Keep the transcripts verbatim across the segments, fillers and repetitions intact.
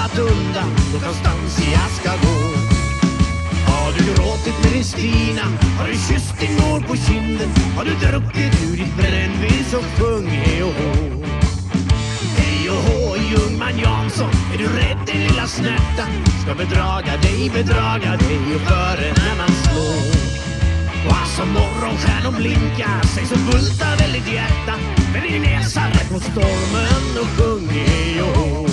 rullat undan någonstans i Askabo. Har du gråtit med din Stina? Har du kysst din mor på kinden? Har du druckit ur ditt brännvin så sjung hej och hå. Hej och hå, Ljungman Jansson, är du rädd din lilla snärta? Ska bedraga dig, bedraga dig och före när man slår. Och alltså morgonstjärnor blinkar, sig så bultar väldigt hjärta. Men din näsa rätt mot stormen och sjung hej och hå.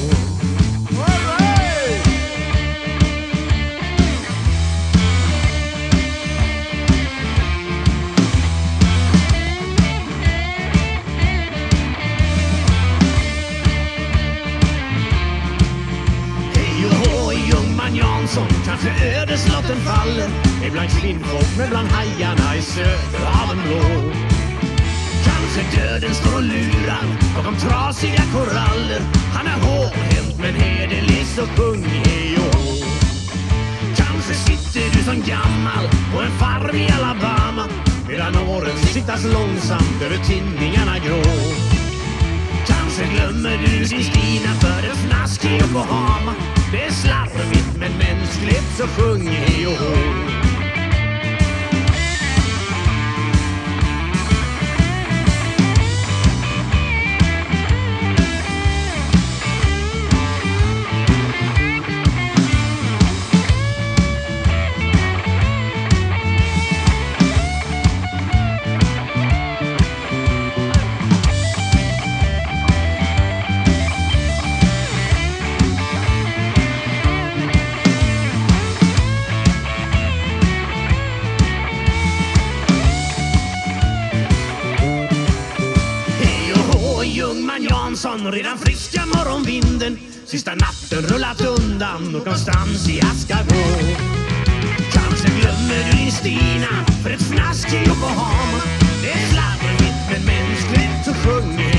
Kanske ödeslotten faller, ibland kvinnfolk med bland hajarna i söder av en blå. Kanske döden står och lurar bakom trasiga koraller. Han är hårdhänt men hederlig, så sjung hej och hå. Kanske sitter du som gammal på en farm i Alabama, medan åren siktas långsamt över tinningarna grå. Kanske glömmer du din Stina för en fnask i Yokohama. Det är slarvigt men mänskligt, så sjung hej och hå. Ljungman Jansson, redan friska morgonvinden. Sista natten rullat undan någonstans i Askabo. Kanske glömmer du din Stina för ett fnask i Yokohama. Det är slarvigt men mänskligt, så sjung